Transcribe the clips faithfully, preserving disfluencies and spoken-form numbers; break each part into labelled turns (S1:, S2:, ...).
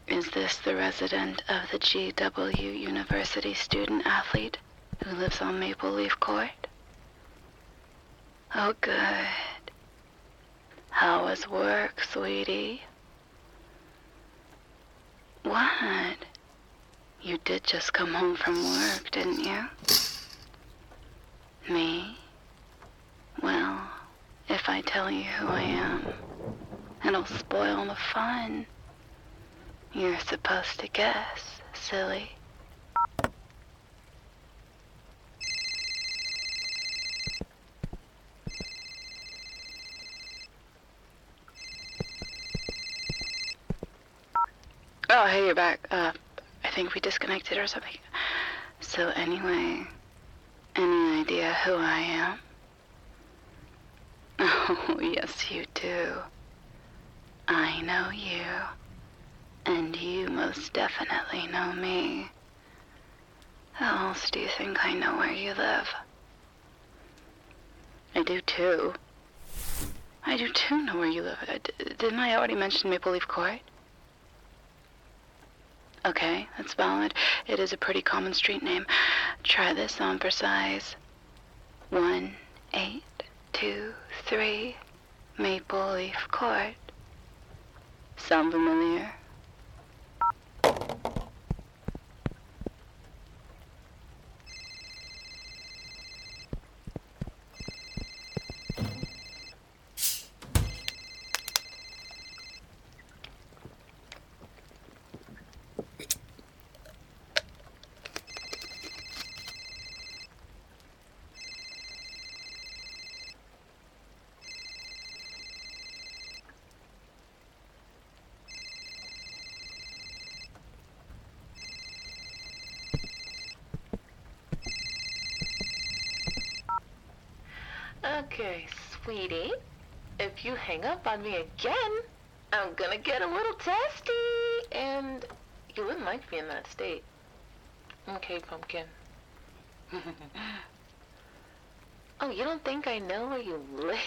S1: Is this the resident of the G W University student athlete who lives on Maple Leaf Court? Oh, good. How was work, sweetie? What? You did just come home from work, didn't you? Me? Well, if I tell you who I am, it'll spoil the fun. You're supposed to guess, silly. Oh, hey, you're back. Uh, I think we disconnected or something. So anyway, any idea who I am? Oh, yes, you do. I know you. And you most definitely know me. How else do you think I know where you live? I do too. I do too know where you live. I d- didn't I already mention Maple Leaf Court? Okay, that's valid. It is a pretty common street name. Try this on for size. One, eight, two, three, Maple Leaf Court. Sound familiar?
S2: Okay, sweetie, if you hang up on me again, I'm gonna get a little testy, and you wouldn't like me in that state. Okay, pumpkin. Oh, you don't think I know where you live?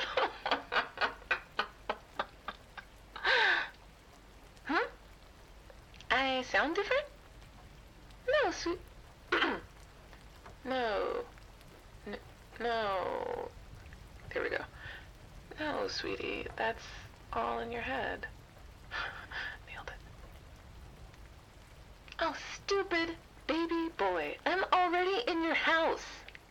S2: Huh? I sound different? No, sweet. No. N- no. There we go. No, sweetie, that's all in your head. Nailed it. Oh, stupid baby boy. I'm already in your house.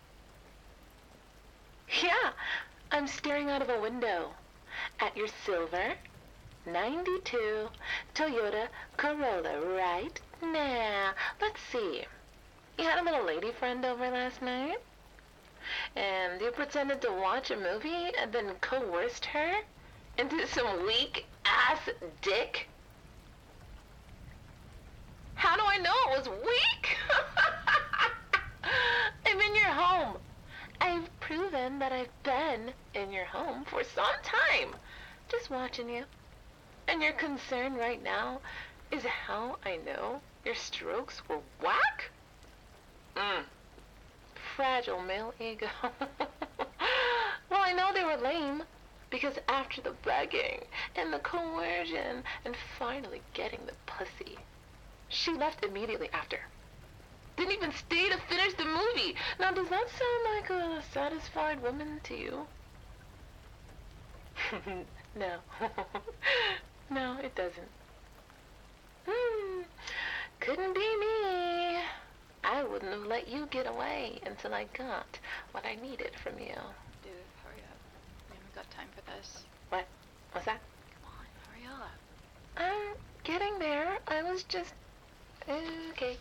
S2: Yeah, I'm staring out of a window at your silver ninety-two Toyota Corolla right now. Let's see. You had a little lady friend over last night? And you pretended to watch a movie and then coerced her into some weak-ass dick? How do I know it was weak? I'm in your home. I've proven that I've been in your home for some time, just watching you. And your concern right now is how I know your strokes were whack? Mm. Fragile male ego. Well, I know they were lame, because after the begging and the coercion and finally getting the pussy, she left immediately after. Didn't even stay to finish the movie. Now, does that sound like a satisfied woman to you? No. No, it doesn't. Hmm. Couldn't be me. I wouldn't have let you get away until I got what I needed from you.
S1: Dude, hurry up. We haven't got time for this.
S2: What? What's that?
S1: Come on, hurry up.
S2: I'm getting there. I was just... Okay.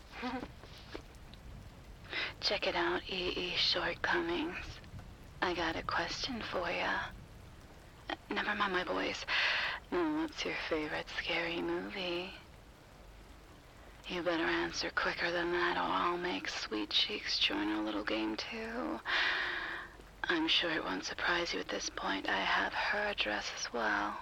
S1: Check it out, E E Shortcomings. I got a question for ya. Uh, Never mind my voice. Now, what's your favorite scary movie? You better answer quicker than that, or I'll make Sweet Cheeks join our little game, too. I'm sure it won't surprise you at this point. I have her address as well.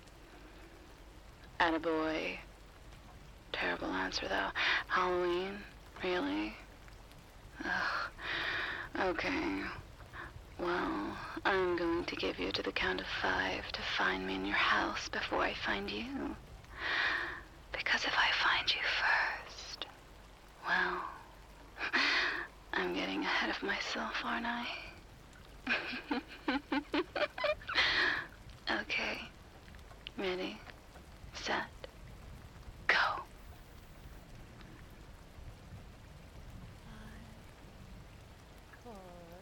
S1: Attaboy. Terrible answer, though. Halloween? Really? Ugh. Okay. Well, I'm going to give you to the count of five to find me in your house before I find you. Because Because if I find you first, well, I'm getting ahead of myself, aren't I? Okay. Ready, set, go.
S2: Four,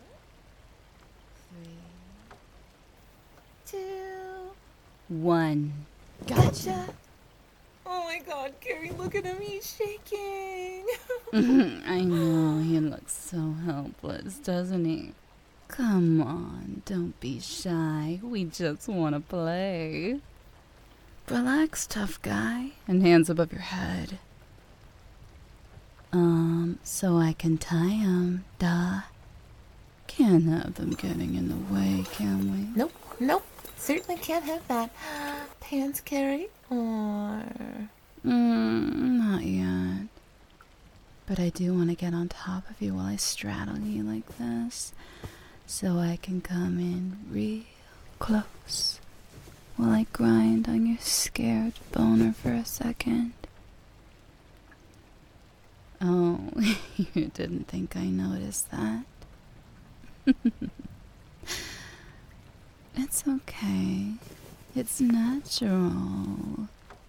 S2: three, two,
S3: One.
S2: gotcha. Oh my God, Carrie, look at him. He's shaking.
S3: I know, he looks so helpless, doesn't he? Come on, don't be shy. We just want to play. Relax, tough guy, and hands above your head. Um, so I can tie him, duh. Can't have them getting in the way, can we?
S2: Nope, nope. Certainly can't have that. Pants, Carrie? Or...
S3: Mm, not yet. But I do want to get on top of you while I straddle you like this, so I can come in real close while I grind on your scared boner for a second. Oh, you didn't think I noticed that? It's okay. It's natural.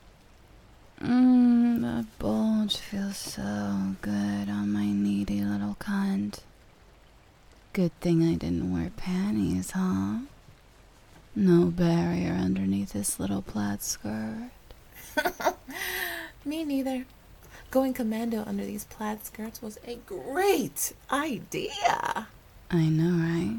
S3: Mmm, that bulge feels so good on my needy little cunt. Good thing I didn't wear panties, huh? No barrier underneath this little plaid skirt.
S2: Me neither. Going commando under these plaid skirts was a great idea.
S3: I know, right?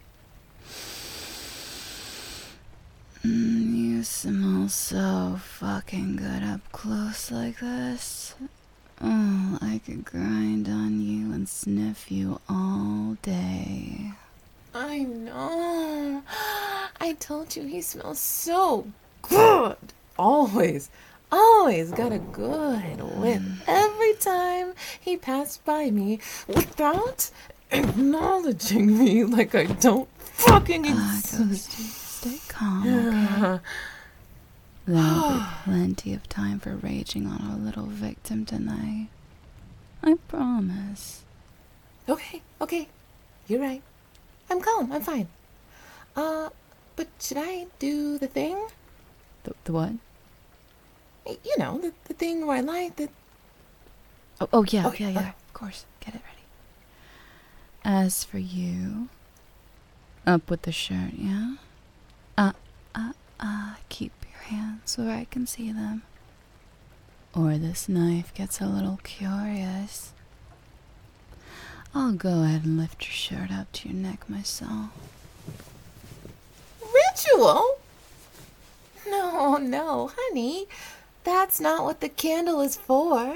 S3: Mm, you smell so fucking good up close like this. Oh, I could grind on you and sniff you all day.
S2: I know. I told you he smells so good. Always, always got a good whiff every time he passed by me without acknowledging me like I don't fucking
S3: Ah,
S2: exist.
S3: Ghosty, stay calm, okay? There'll be plenty of time for raging on our little victim tonight. I promise.
S2: Okay, okay. You're right. I'm calm. I'm fine. Uh, but should I do the thing?
S3: The, the what?
S2: You know, the, the thing where I like the...
S3: Oh, oh yeah,
S2: Okay,
S3: yeah, yeah.
S2: okay.
S3: Of course. Get it ready. As for you, up with the shirt, yeah? Uh, uh, uh, keep your hands where I can see them. Or this knife gets a little curious. I'll go ahead and lift your shirt up to your neck myself.
S2: Ritual? No, no, honey. That's not what the candle is for.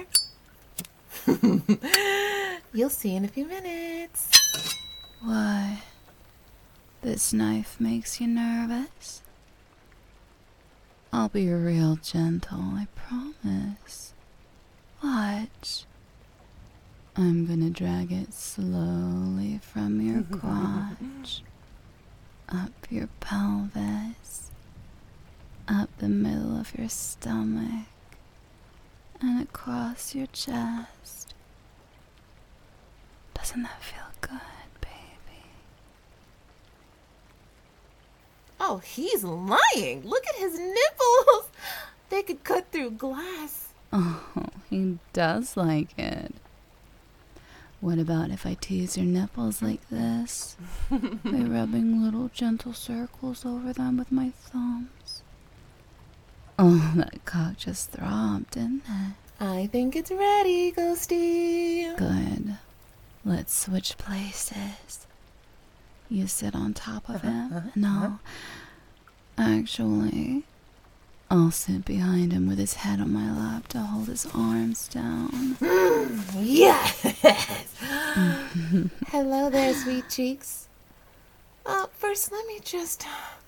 S2: You'll see in a few minutes.
S3: What? This knife makes you nervous? I'll be real gentle, I promise. Watch. I'm gonna drag it slowly from your crotch, up your pelvis, up the middle of your stomach, and across your chest. Doesn't that feel good, baby?
S2: Oh, he's lying. Look at his nipples. They could cut through glass.
S3: Oh, he does like it. What about if I tease your nipples like this? By rubbing little gentle circles over them with my thumbs. Oh, that cock just throbbed, didn't it?
S2: I think it's ready, Ghosty.
S3: Good. Let's switch places. You sit on top of him, and I'll... Actually, I'll sit behind him with his head on my lap to hold his arms down.
S2: Yes! Hello there, sweet cheeks. Uh, first, let me just...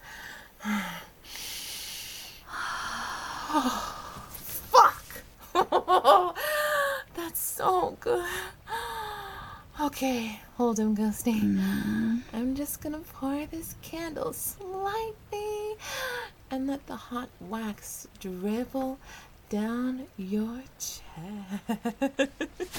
S2: Oh, fuck! That's so good. Okay, hold him, Ghosty.
S3: Mm.
S2: I'm just gonna pour this candle slightly and let the hot wax dribble
S4: down your chest.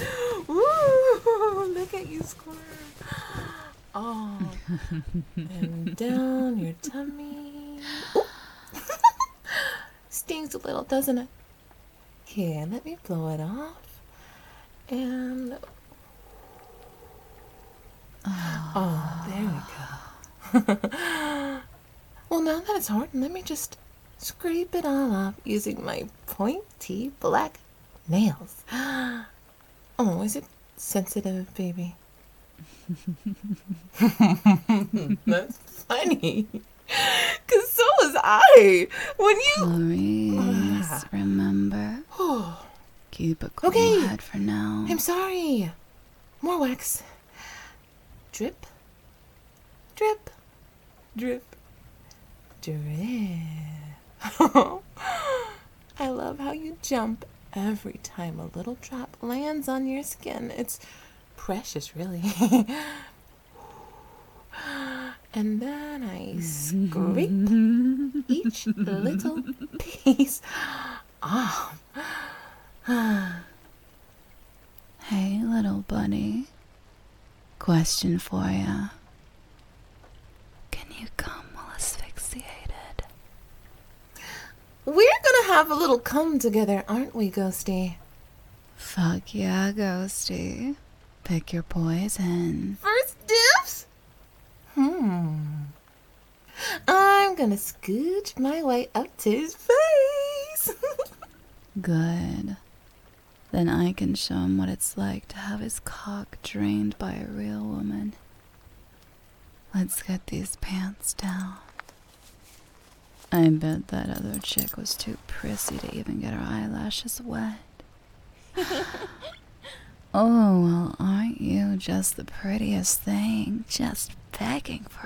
S4: Woo! Look at you squirt. Oh, and down your tummy. Ooh. Stings a little, doesn't it? Here, let me blow it off. And oh, there we go. Well, now that it's hardened, let me just scrape it all off using my pointy black nails. Oh, is it sensitive, baby? That's funny. Because so was I. When you...
S3: Maurice, remember? Keep a cool
S4: Okay.
S3: head for now.
S4: I'm sorry. More wax. Drip. Drip. Drip. Drip. I love how you jump every time a little drop lands on your skin. It's precious, really. And then I scrape each little piece off.
S3: Hey, little bunny. Question for ya. Can you come while asphyxiated?
S4: We're gonna have a little come together, aren't we, Ghosty?
S3: Fuck yeah, Ghosty. Pick your poison.
S4: First dibs? Hmm. I'm gonna scooch my way up to his face.
S3: Good. Then I can show him what it's like to have his cock drained by a real woman. Let's get these pants down. I bet that other chick was too prissy to even get her eyelashes wet. Oh, well, aren't you just the prettiest thing? Just begging for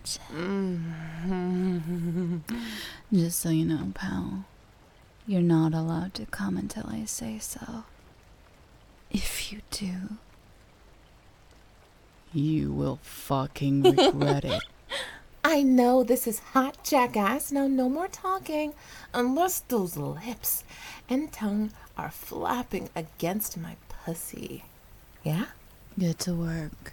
S3: attention. Just so you know, pal, you're not allowed to come until I say so. If you do, you will fucking regret it.
S4: I know this is hot, jackass. Now, no more talking unless those lips and tongue are flapping against my pussy. Yeah?
S3: Get to work.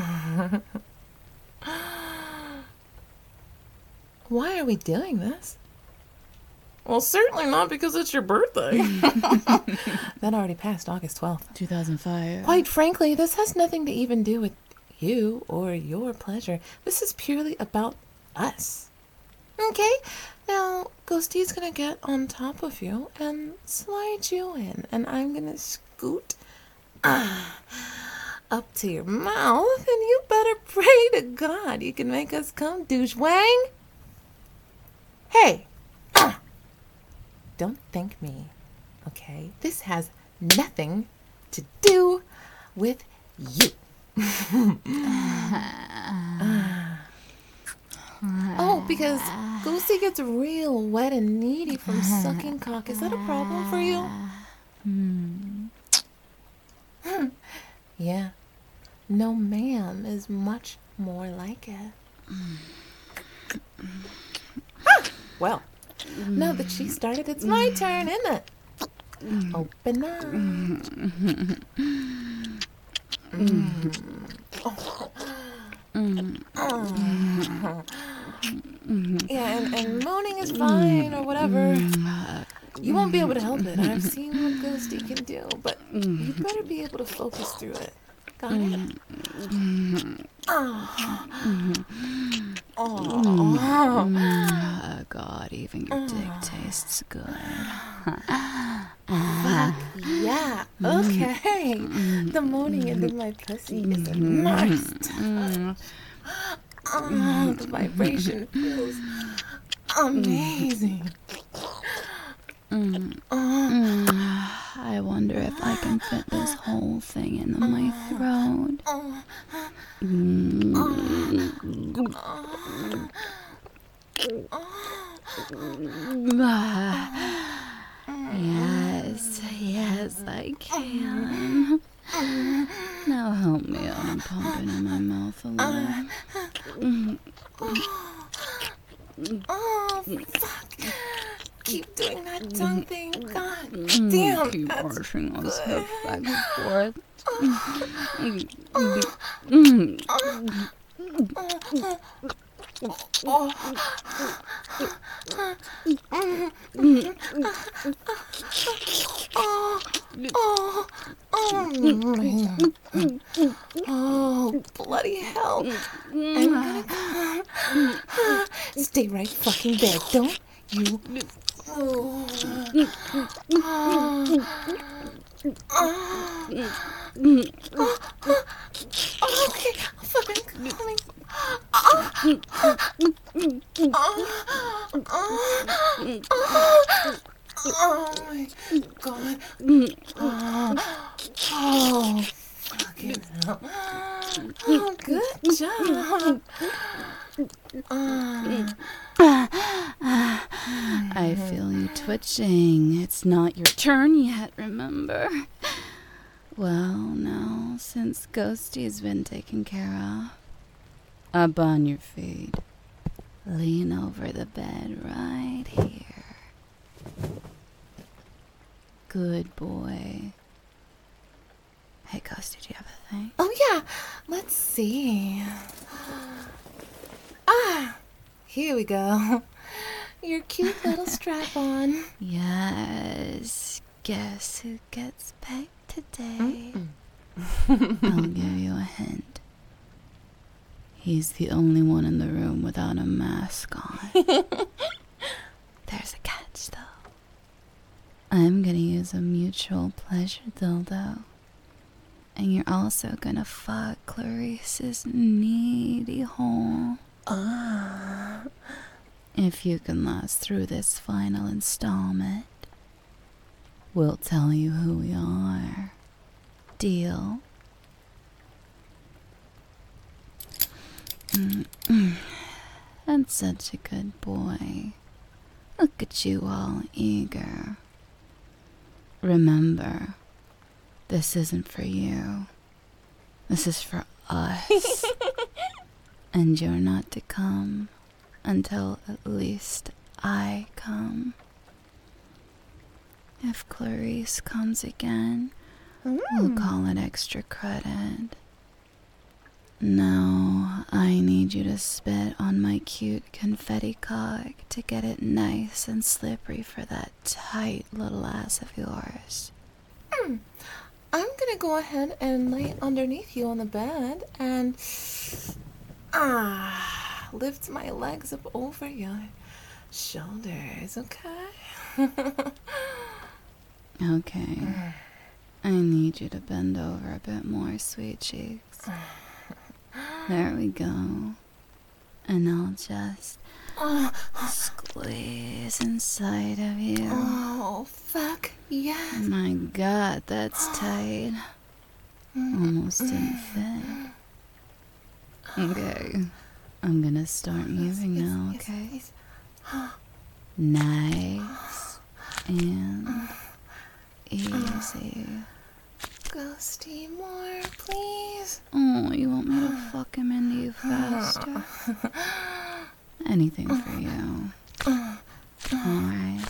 S4: Why are we doing this? Well, certainly not because it's your birthday. That already passed August twelfth.
S3: two thousand five.
S4: Quite frankly, this has nothing to even do with you or your pleasure. This is purely about us. Okay? Now, Ghosty's gonna get on top of you and slide you in, and I'm gonna scoot uh, up to your mouth, and you better pray to God you can make us come, douche wang. Hey! Uh, don't thank me, okay? This has nothing to do with you. Oh, because Goosey gets real wet and needy from sucking cock. Is that a problem for you? Hmm. Yeah. No, ma'am is much more like it. Ah, well, now that she started, it's my turn, isn't it? Open up. Mm. Oh. Mm. Oh. Yeah, and, and moaning is fine or whatever. You won't be able to help it. I've seen what Ghosty can do, but you better be able to focus through it. Got it? Oh. Oh.
S3: God, even your dick tastes good.
S4: Fuck yeah. Okay. The moaning into my pussy is a nice touch. Oh, the vibration feels amazing. Oh.
S3: I wonder if I can fit this whole thing into my throat. Mm. Yes, yes, I can. Now help me out and pump it in my mouth a little.
S4: Oh, fuck. keep doing that tongue thing. God
S3: Mm,
S4: damn.
S3: keep
S4: That's
S3: arching those
S4: good.
S3: hips back and forth.
S4: Oh, oh, oh, oh, bloody hell. I'm gonna come. Stay right fucking there. Don't you. Oh. Oh. Oh, okay, I'm fucking coming. Oh, oh my god. Oh, oh fucking hell. Oh, good job.
S3: I feel you twitching. It's not your turn yet, remember? Well, now, since Ghosty's been taken care of, up on your feet. Lean over the bed right here. Good boy. Hey, Ghosty, do you have a thing?
S4: Oh, yeah. Let's see. Ah, here we go. Your cute little strap on.
S3: Yes. Guess who gets pegged today? I'll give you a hint. He's the only one in the room without a mask on. There's a catch, though. I'm gonna use a mutual pleasure dildo. And you're also gonna fuck Clarice's needy hole.
S4: Ah.
S3: If you can last through this final installment, we'll tell you who we are. Deal? Mm-mm. That's such a good boy. Look at you all eager. Remember, this isn't for you. This is for us. And you're not to come until at least I come. If Clarice comes again, we'll call it extra credit. Now, I need you to spit on my cute confetti cock to get it nice and slippery for that tight little ass of yours.
S4: Hmm. I'm gonna go ahead and lay underneath you on the bed and ah, lift my legs up over your shoulders, okay?
S3: Okay. I need you to bend over a bit more, sweet cheeks. There we go. And I'll just
S4: Oh,
S3: squeeze inside of you.
S4: oh, fuck yes.
S3: My God, that's tight. Almost didn't fit. Okay. I'm gonna start moving
S4: Yes,
S3: now,
S4: yes,
S3: okay?
S4: yes.
S3: Nice and easy.
S4: Ghosty, more, please.
S3: Oh, you want me to fuck him into you faster? Anything for you. Alright.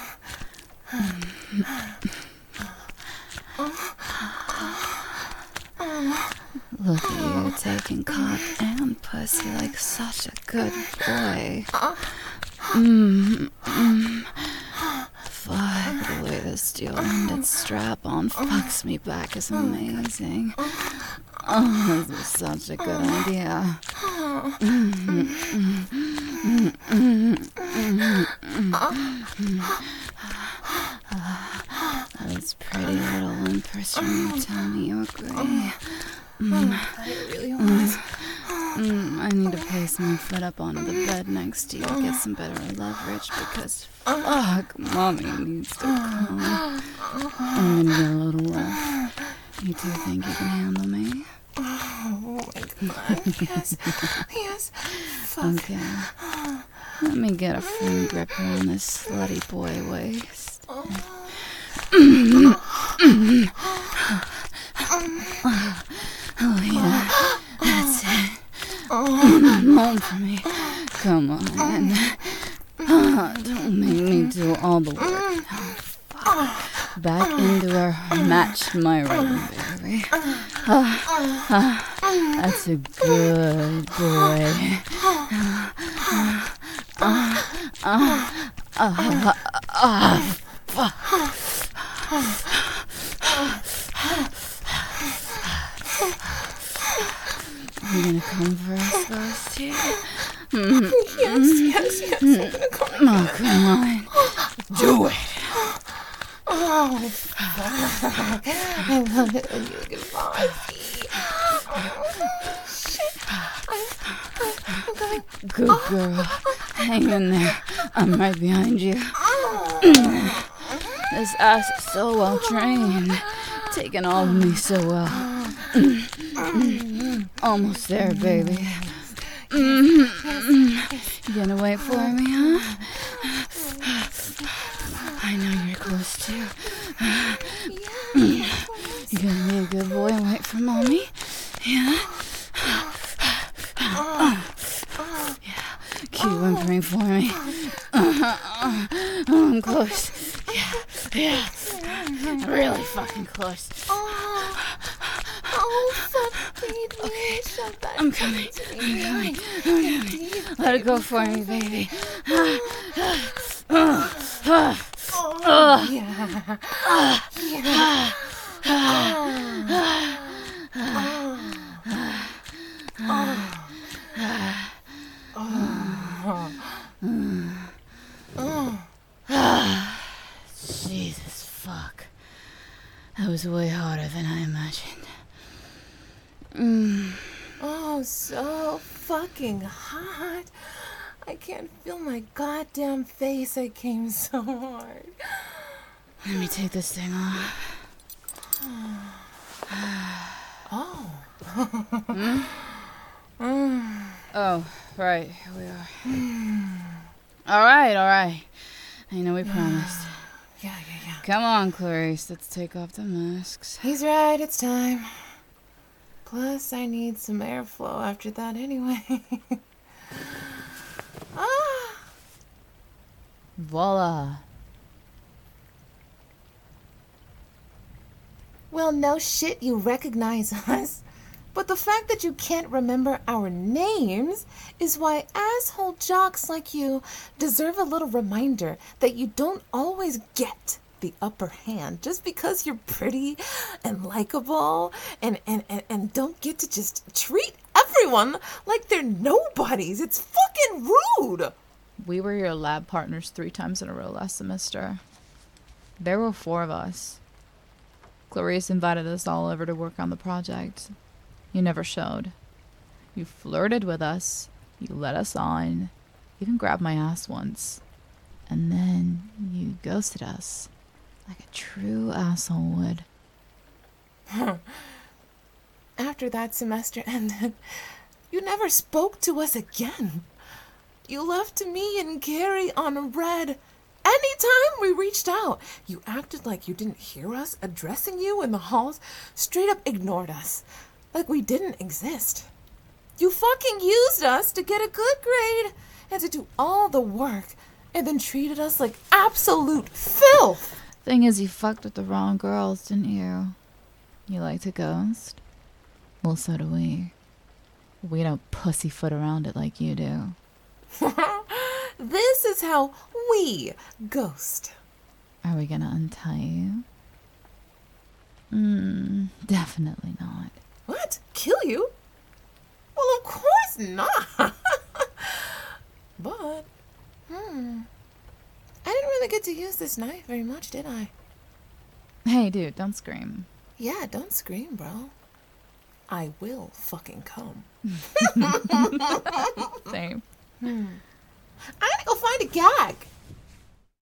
S3: Look at you taking cock and pussy like such a good boy. Mmm. Mm. Fuck, the way the steel-ended strap-on fucks me back is amazing. Oh, this is such a good idea. That's pretty little whimpers from you. Tell me you agree. Mm.
S4: It really was.
S3: Mm, I need to place my foot up onto the bed next to you to get some better leverage because fuck, mommy needs to come. I'm gonna get a little rough. You two think you can handle me?
S4: Oh my god. Yes. Yes. Fuck.
S3: Okay. Let me get a firm grip around this slutty boy waist. Oh yeah, that's it. Home for me. Come on. Don't make me do all the work. Back into our match my rhythm, baby. Ah, ah, that's a good boy. Ah, ah, ah, ah, ah, You gonna come for us, Ghosty?
S4: Yes, yes, yes, I'm gonna come.
S3: Oh, come on. Do it.
S4: Oh, fuck. I love it when you get bossy. Oh, shit. I'm, I'm, I'm going.
S3: Good girl. Hang in there. I'm right behind you. This ass is so well trained. Taking all of me so well. Almost there, baby. You gonna wait for me, huh? I know you're close too. You gonna be a good boy and wait for mommy? Yeah? Yeah. Keep whimpering for me. Oh, I'm close. Yeah, yeah. Really fucking close.
S4: Oh, fuck me,
S3: Okay,
S4: so bad.
S3: I'm coming. I'm coming. I'm coming. Let it go for me, baby.
S4: Oh, yeah. Yeah.
S3: Jesus fuck. That was way harder than I imagined. Mm.
S4: Oh, so fucking hot. I can't feel my goddamn face. I came so hard.
S3: Let me take this thing off.
S4: Oh.
S3: Hmm? Oh, right, here we are. all right, all right. I know we promised.
S4: Yeah, yeah, yeah.
S3: Come on, Clarice, let's take off the masks.
S4: He's right, it's time. Plus, I need some airflow after that anyway. Ah.
S3: Voila.
S4: Well, no shit, you recognize us. But the fact that you can't remember our names is why asshole jocks like you deserve a little reminder that you don't always get the upper hand just because you're pretty and likable and, and, and, and don't get to just treat everyone like they're nobodies. It's fucking rude.
S5: We were your lab partners three times in a row last semester. There were four of us. Clarice invited us all over to work on the project. You never showed. You flirted with us. You led us on. Even grabbed my ass once. And then you ghosted us. Like a true asshole would.
S4: After that semester ended, you never spoke to us again. You left me and Gary on red. Anytime we reached out, you acted like you didn't hear us addressing you in the halls, straight up ignored us, like we didn't exist. You fucking used us to get a good grade and to do all the work, and then treated us like absolute filth.
S5: Thing is, you fucked with the wrong girls, didn't you? You like to ghost? Well, so do we. We don't pussyfoot around it like you do.
S4: This is how we ghost.
S5: Are we gonna untie you? Mm, definitely not.
S4: What? Kill you? Well, of course not. But, hmm. I didn't really get to use this knife very much, did I?
S5: Hey, dude, don't scream.
S4: Yeah, don't scream, bro. I will fucking come.
S5: Same.
S4: Hmm. I gotta go find a gag.